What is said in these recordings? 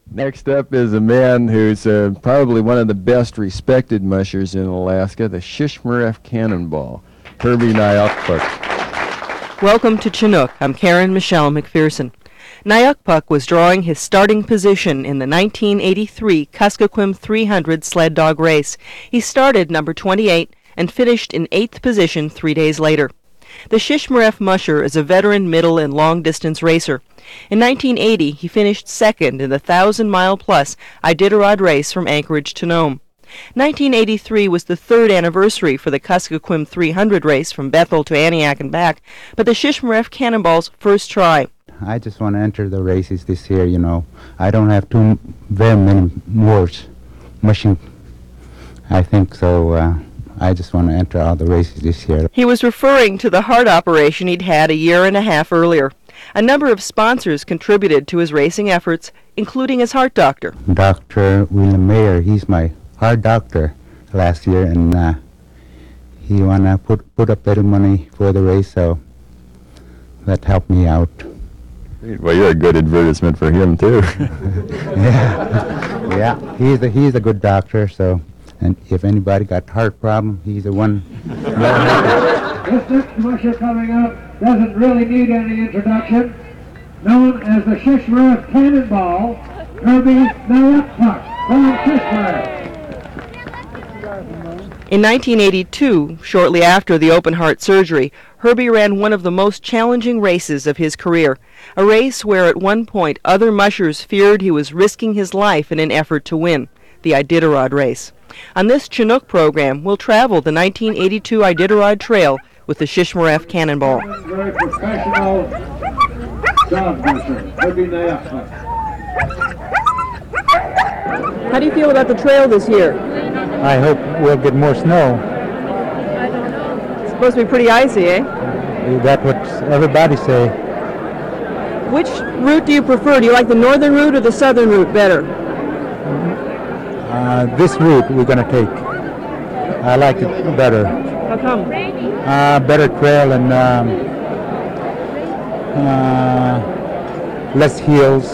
Next up is a man who's probably one of the best respected mushers in Alaska, the Shishmaref Cannonball, Herbie Nyakpuk. Welcome to Chinook. I'm Karen Michelle McPherson. Nyakpuk was drawing his starting position in the 1983 Kuskokwim 300 sled dog race. He started number 28 and finished in 8th position 3 days later. The Shishmaref musher is a veteran middle and long-distance racer. In 1980, he finished second in the 1,000-mile-plus Iditarod race from Anchorage to Nome. 1983 was the 3rd anniversary for the Kuskokwim 300 race from Bethel to Aniak and back, but the Shishmaref Cannonball's first try. I just want to enter the races this year, you know. I don't have very many more mushing, I think, so I just want to enter all the races this year. He was referring to the heart operation he'd had a year and a half earlier. A number of sponsors contributed to his racing efforts, including his heart doctor. Dr. William Mayer, he's my heart doctor last year, and he wanna put up better money for the race, so that helped me out. Well, you're a good advertisement for him, too. Yeah, he's a good doctor, so, and if anybody got heart problem, he's the one. This next musher coming up doesn't really need any introduction. Known as the Shishmaref Cannonball, Herbie Nyakpuk from Shishmaref. In 1982, shortly after the open heart surgery, Herbie ran one of the most challenging races of his career, a race where at one point other mushers feared he was risking his life in an effort to win, the Iditarod race. On this Chinook program, we'll travel the 1982 Iditarod Trail with the Shishmaref Cannonball. Very professional dog musher, Herbie Nyakpuk. How do you feel about the trail this year? I hope we'll get more snow. It's supposed to be pretty icy, eh? That's what everybody say. Which route do you prefer? Do you like the northern route or the southern route better? This route we're going to take. I like it better. How come? Better trail and less hills.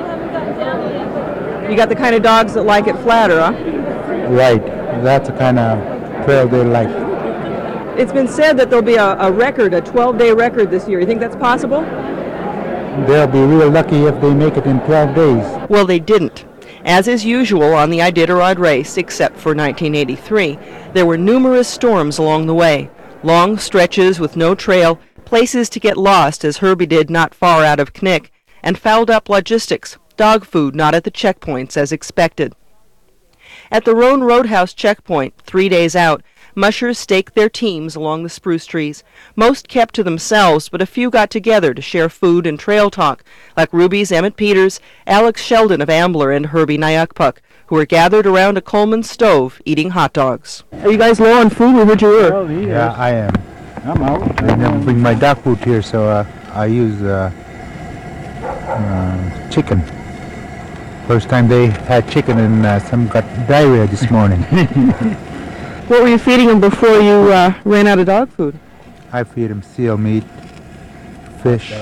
You got the kind of dogs that like it flatter, huh? Right. That's the kind of trail they like. It's been said that there'll be a record, a 12-day record this year. You think that's possible? They'll be real lucky if they make it in 12 days. Well, they didn't. As is usual on the Iditarod race, except for 1983, there were numerous storms along the way. Long stretches with no trail, places to get lost as Herbie did not far out of Knik, and fouled-up logistics, dog food not at the checkpoints as expected. At the Roan Roadhouse checkpoint, 3 days out, mushers staked their teams along the spruce trees. Most kept to themselves, but a few got together to share food and trail talk, like Ruby's Emmett Peters, Alex Sheldon of Ambler, and Herbie Nyakpuk, who were gathered around a Coleman stove eating hot dogs. Are you guys low on food? We heard you were. Yeah, I am. I'm out. I never bring my dog food here, so I use chicken. First time they had chicken and some got diarrhea this morning. What were you feeding them before you ran out of dog food? I feed them seal meat, fish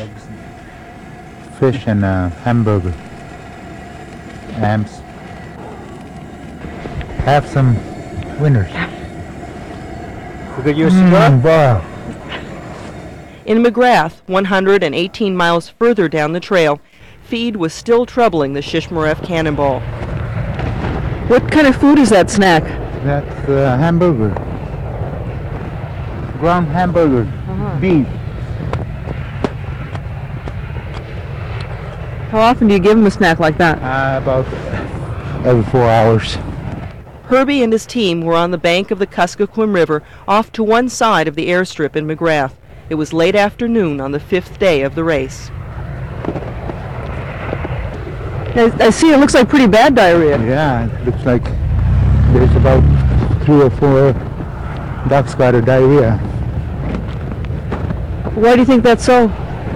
and hamburger, hams. Have some winners. Look at your cigar. In McGrath, 118 miles further down the trail, feed was still troubling the Shishmaref Cannonball. What kind of food is that snack? That's hamburger. Ground hamburger. Beef. How often do you give them a snack like that? About every 4 hours. Herbie and his team were on the bank of the Kuskokwim River off to one side of the airstrip in McGrath. It was late afternoon on the 5th day of the race. I see it looks like pretty bad diarrhea. Yeah, it looks like there's about 3 or 4 dogs got a diarrhea. Why do you think that's so?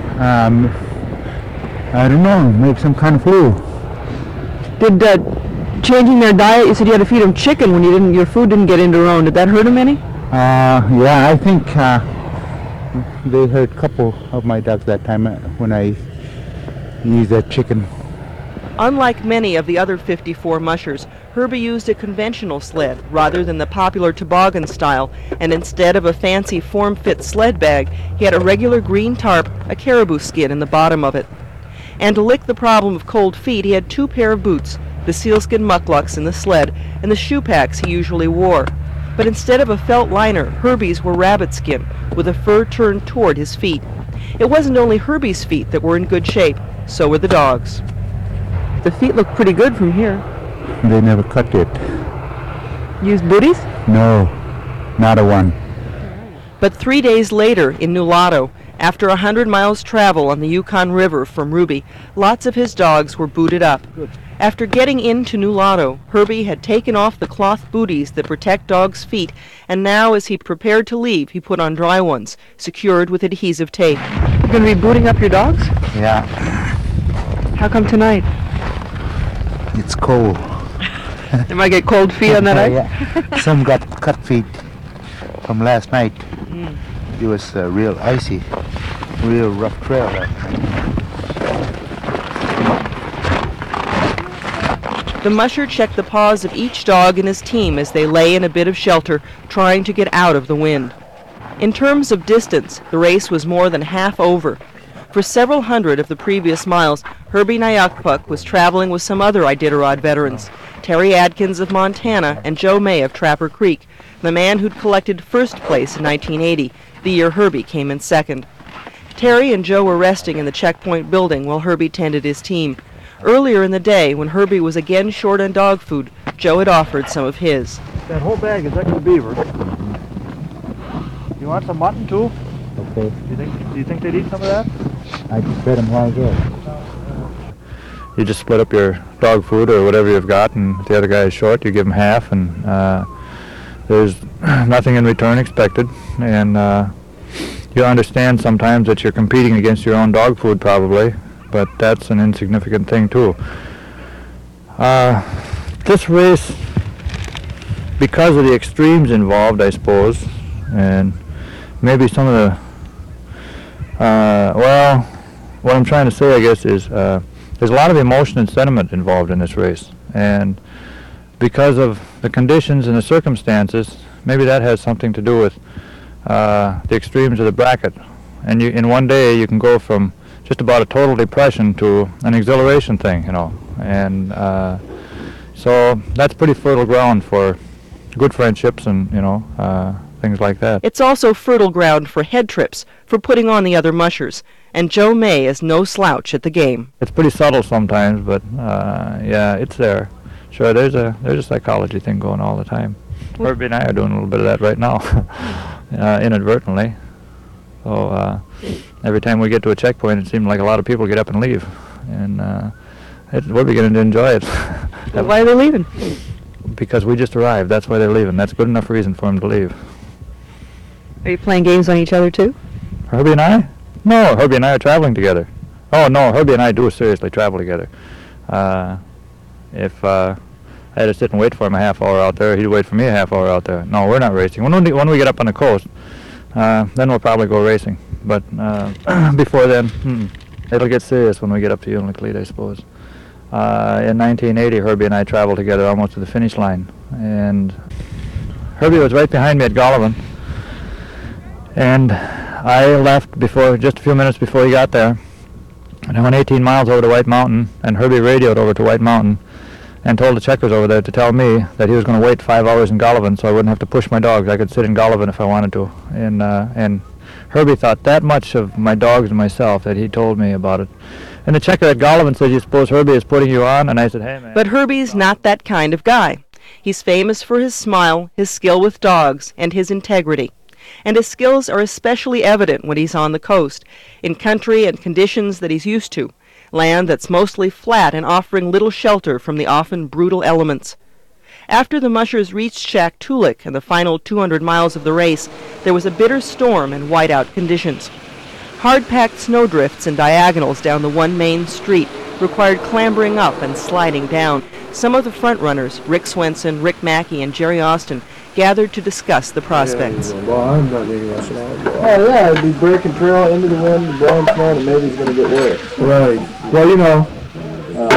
I don't know, maybe some kind of flu. Did changing their diet, you said you had to feed them chicken when your food didn't get into Roan. Did that hurt them any? Yeah, I think they hurt a couple of my dogs that time when I used that chicken. Unlike many of the other 54 mushers, Herbie used a conventional sled rather than the popular toboggan style, and instead of a fancy form-fit sled bag, he had a regular green tarp, a caribou skin in the bottom of it. And to lick the problem of cold feet, he had 2 pair of boots, the sealskin mucklucks in the sled, and the shoe packs he usually wore. But instead of a felt liner, Herbie's were rabbit skin, with the fur turned toward his feet. It wasn't only Herbie's feet that were in good shape, so were the dogs. The feet look pretty good from here. They never cut it. Use booties? No, not a one. But 3 days later, in Nulato, after 100 miles travel on the Yukon River from Ruby, lots of his dogs were booted up. After getting into Nulato, Herbie had taken off the cloth booties that protect dogs' feet, and now as he prepared to leave, he put on dry ones, secured with adhesive tape. You're going to be booting up your dogs? Yeah, How come tonight? it's cold. They might get cold feet on that ice? Yeah. Some got cut feet from last night. It was real icy, real rough trail last night. The musher checked the paws of each dog in his team as they lay in a bit of shelter, trying to get out of the wind. In terms of distance, the race was more than half over. For several hundred of the previous miles, Herbie Nyakpuk was traveling with some other Iditarod veterans, Terry Adkins of Montana and Joe May of Trapper Creek, the man who'd collected first place in 1980, the year Herbie came in second. Terry and Joe were resting in the checkpoint building while Herbie tended his team. Earlier in the day, when Herbie was again short on dog food, Joe had offered some of his. That whole bag is extra beaver. You want some mutton too? Okay, Do you think they'd eat some of that? I just fed them while ago. You just split up your dog food or whatever you've got, and if the other guy is short, you give him half, and there's nothing in return expected. And you understand sometimes that you're competing against your own dog food probably, but that's an insignificant thing too. This race, because of the extremes involved, I suppose, and maybe some of the, well, what I'm trying to say, I guess, is there's a lot of emotion and sentiment involved in this race, and because of the conditions and the circumstances, maybe that has something to do with the extremes of the bracket. And you, in one day, you can go from just about a total depression to an exhilaration thing, you know, and so that's pretty fertile ground for good friendships and, you know, things like that. It's also fertile ground for head trips, for putting on the other mushers, and Joe May is no slouch at the game. It's pretty subtle sometimes, but yeah, it's there. Sure, there's a psychology thing going all the time. Herbie and I are doing a little bit of that right now, inadvertently. So every time we get to a checkpoint, it seems like a lot of people get up and leave, and we're beginning to enjoy it. Why are they leaving? Because we just arrived. That's why they're leaving. That's good enough reason for them to leave. Are you playing games on each other too? Herbie and I? No, Herbie and I are traveling together. Oh no, Herbie and I do seriously travel together. If I had to sit and wait for him a half hour out there, he'd wait for me a half hour out there. No, we're not racing. When we get up on the coast, then we'll probably go racing. But before then, it'll get serious when we get up to Unalakleet, I suppose. In 1980, Herbie and I traveled together almost to the finish line. And Herbie was right behind me at Golovin. And I left just a few minutes before he got there. And I went 18 miles over to White Mountain, and Herbie radioed over to White Mountain and told the checkers over there to tell me that he was going to wait 5 hours in Golovin so I wouldn't have to push my dogs. I could sit in Golovin if I wanted to. And Herbie thought that much of my dogs and myself that he told me about it. And the checker at Golovin said, "You suppose Herbie is putting you on?" And I said, "Hey, man." But Herbie's not that kind of guy. He's famous for his smile, his skill with dogs, and his integrity. And his skills are especially evident when he's on the coast, in country and conditions that he's used to, land that's mostly flat and offering little shelter from the often brutal elements. After the mushers reached Shaktoolik and the final 200 miles of the race, there was a bitter storm and whiteout conditions. Hard-packed snowdrifts and diagonals down the one main street required clambering up and sliding down. Some of the front-runners, Rick Swenson, Rick Mackey, and Jerry Austin, gathered to discuss the prospects. Well, I'm not interested. Oh, yeah, it'd be breaking trail into the wind, the blowing snow, and maybe it's going to get wet. Right. Well, you know,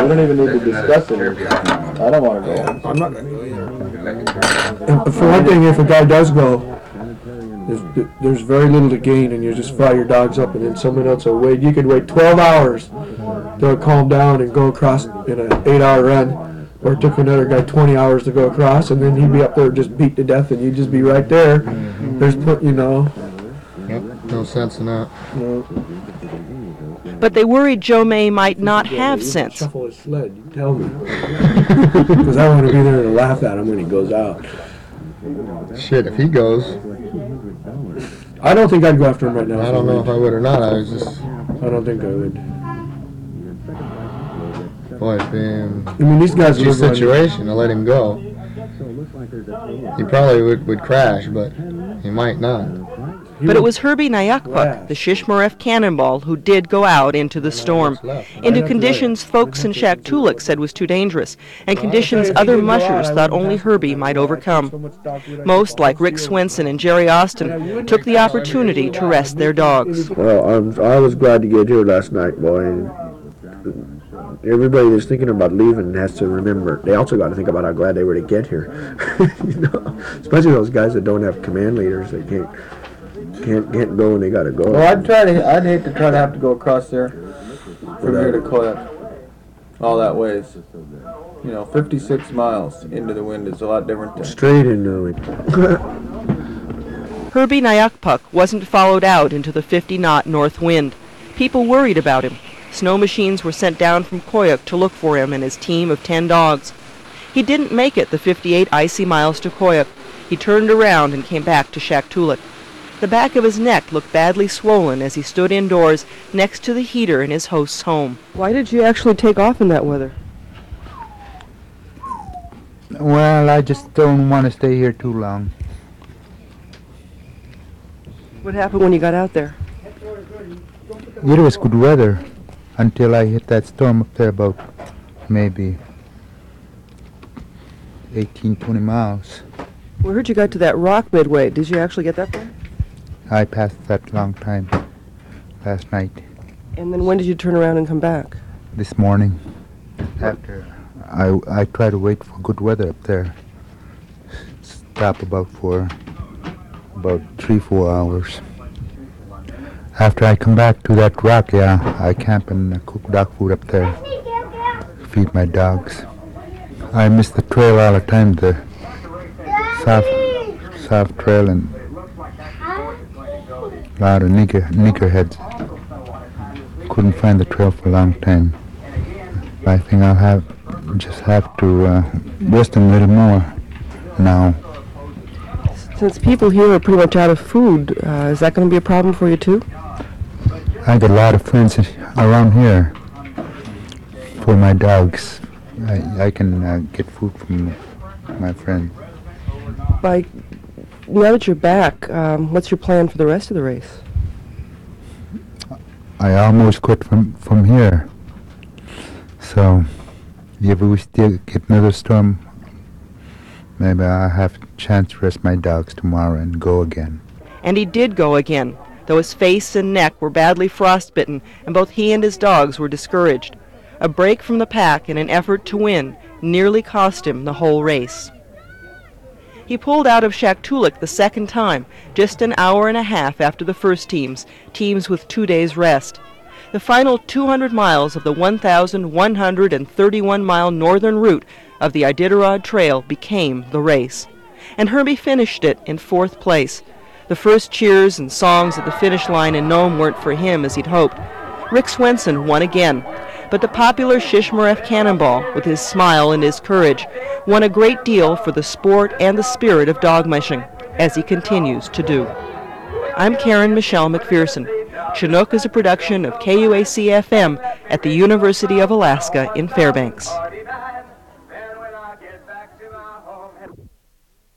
We don't even need to discuss it. I don't want to go. I'm not. And for one thing, if a guy does go, there's very little to gain, and you just fry your dogs up, and then someone else will wait. You could wait 12 hours. They'll calm down and go across in an 8-hour run, or it took another guy 20 hours to go across, and then he'd be up there just beat to death, and you'd just be right there. There's, you know. Yep, no sense in that. No. But they worried Joe May might not have sense. Shuffle his sled, you tell me. Because I want to be there to laugh at him when he goes out. Shit, if he goes, I don't think I'd go after him right now. I don't know if I would or not. I don't think I would. Boy, it'd be I mean, these guys a situation to let him go. He probably would crash, but he might not. But it was Herbie Nyakpuk, the Shishmaref Cannonball, who did go out into the storm, into conditions folks in Shaktoolik said was too dangerous, and conditions other mushers thought only Herbie might overcome. Most, like Rick Swenson and Jerry Austin, took the opportunity to rest their dogs. Well, I was glad to get here last night, boy. Everybody that's thinking about leaving has to remember, they also got to think about how glad they were to get here. You know, especially those guys that don't have command leaders, they can't go and they got to go. Well, I'd hate to try to have to go across there from here to Koyuk. All that ways. You know, 56 miles into the wind is a lot different than straight into it. Herbie Nyakpuk wasn't followed out into the 50-knot north wind. People worried about him. Snow machines were sent down from Koyuk to look for him and his team of 10 dogs. He didn't make it the 58 icy miles to Koyuk. He turned around and came back to Shaktoolik. The back of his neck looked badly swollen as he stood indoors next to the heater in his host's home. Why did you actually take off in that weather? Well, I just don't want to stay here too long. What happened when you got out there? It was good weather until I hit that storm up there about maybe 18, 20 miles. We heard you got to that rock midway. Did you actually get that far? I passed that long time last night. And then when did you turn around and come back? This morning. After I try to wait for good weather up there. Stop about 3-4 hours. After I come back to that rock, I camp and cook dog food up there. Feed my dogs. I miss the trail all the time, the soft trail, and a lot of niggerheads. Couldn't find the trail for a long time. I think I'll have to rest them a little more now. Since people here are pretty much out of food, is that going to be a problem for you too? I got a lot of friends around here for my dogs. I can get food from my friends. Now that you're back, what's your plan for the rest of the race? I almost quit from here. So if we still get another storm, maybe I'll have a chance to rest my dogs tomorrow and go again. And he did go again, though his face and neck were badly frostbitten, and both he and his dogs were discouraged. A break from the pack in an effort to win nearly cost him the whole race. He pulled out of Shaktoolik the second time, just an hour and a half after the first teams with 2 days rest. The final 200 miles of the 1,131-mile northern route of the Iditarod Trail became the race. And Herbie finished it in 4th place. The first cheers and songs at the finish line in Nome weren't for him as he'd hoped. Rick Swenson won again, but the popular Shishmaref Cannonball, with his smile and his courage, won a great deal for the sport and the spirit of dog mushing, as he continues to do. I'm Karen Michelle McPherson. Chinook is a production of KUAC-FM at the University of Alaska in Fairbanks.